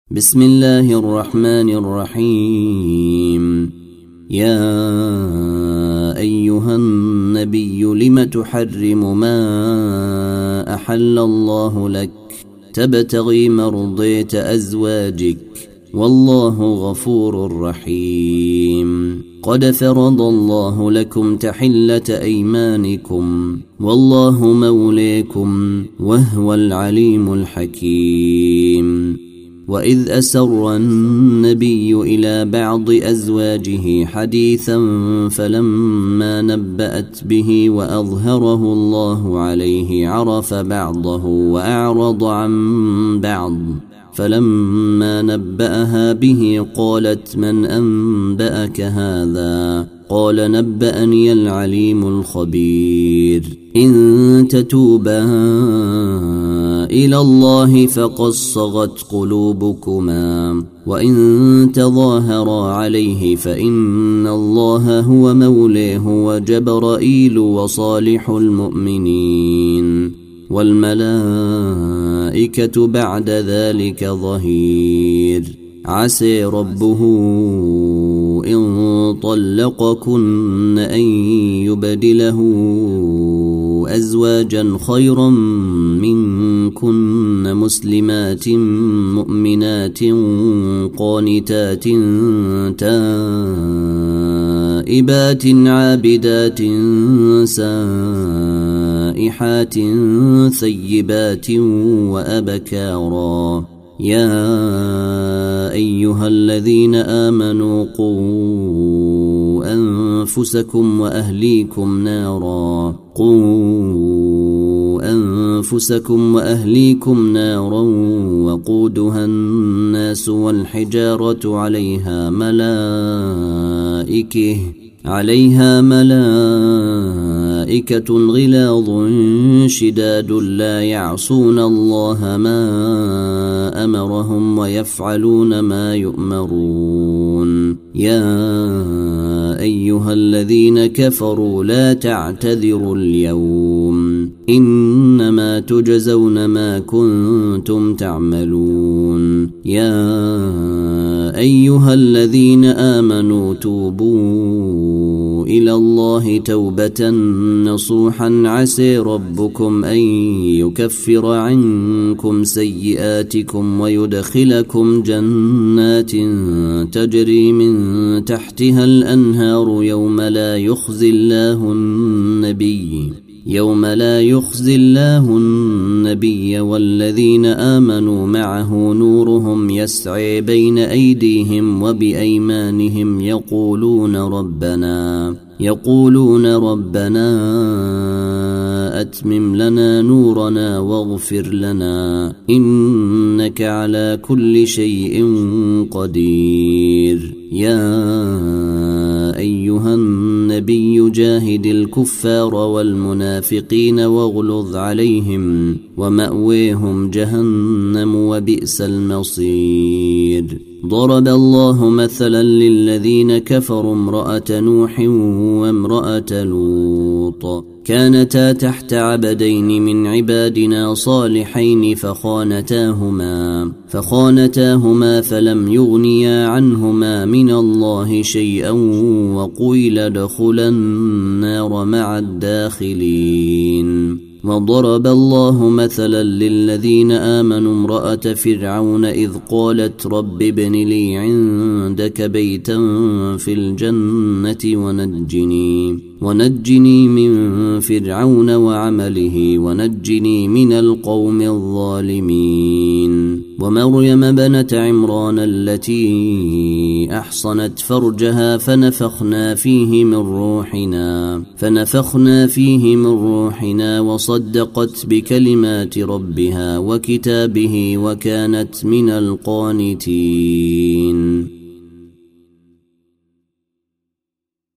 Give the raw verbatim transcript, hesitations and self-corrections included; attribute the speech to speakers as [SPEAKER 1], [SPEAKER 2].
[SPEAKER 1] بسم الله الرحمن الرحيم. يا أيها النبي لم تحرم ما أحل الله لك تبتغي مرضية أزواجك والله غفور رحيم. قد فرض الله لكم تحلة أيمانكم والله موليكم وهو العليم الحكيم. وإذ أسر النبي إلى بعض أزواجه حديثا فلما نبأت به وأظهره الله عليه عرف بعضه وأعرض عن بعض فلما نبأها به قالت من أنبأك هذا؟ قال نبأني العليم الخبير. إن تتوبا إلى الله فقد صغت قلوبكما وإن تظاهرا عليه فإن الله هو موليه وجبرائيل وصالح المؤمنين والملائكة بعد ذلك ظهير. عسى ربه إن طلقكن أن يبدله أزواجا خيرا منكن مسلمات مؤمنات قانتات تائبات عابدات سائحات ثيبات وأبكارا. يا أيها الذين آمنوا قوا أنفسكم وأهليكم نارا قوا أنفسكم وأهليكم نارا وقودها الناس والحجارة عليها ملائكة عليها ملائكة غلاظ شداد لا يعصون الله ما أمرهم ويفعلون ما يؤمرون. يا أيها الذين كفروا لا تعتذروا اليوم إنما تجزون ما كنتم تعملون. يا أيها الذين آمنوا توبوا إلى الله توبة نصوحا عسى ربكم أن يكفر عنكم سيئاتكم ويدخلكم جنات تجري من تحتها الأنهار يوم لا يخزي الله النبي يوم لا يخزي الله النبي والذين آمنوا معه نورهم يسعي بين أيديهم وبأيمانهم يقولون ربنا يقولون ربنا أتمم لنا نورنا واغفر لنا إنك على كل شيء قدير. يا أيها النبي جاهد الكفار والمنافقين واغلظ عليهم ومأويهم جهنم وبئس المصير. ضرب الله مثلا للذين كفروا امرأة نوح وامرأة لوط كانتا تحت عبدين من عبادنا صالحين فخانتاهما فخانتاهما فلم يغنيا عنهما من الله شيئا وقيل ادخلا النار مع الداخلين. وضرب الله مثلا للذين آمنوا امرأة فرعون إذ قالت رب ابن لي عندك بيتا في الجنة ونجني ونجني من فرعون وعمله ونجني من القوم الظالمين. ومريم بنت عمران التي أحصنت فرجها فنفخنا فيه من روحنا فنفخنا فيه من روحنا وصدقت بكلمات ربها وكتابه وكانت من القانتين.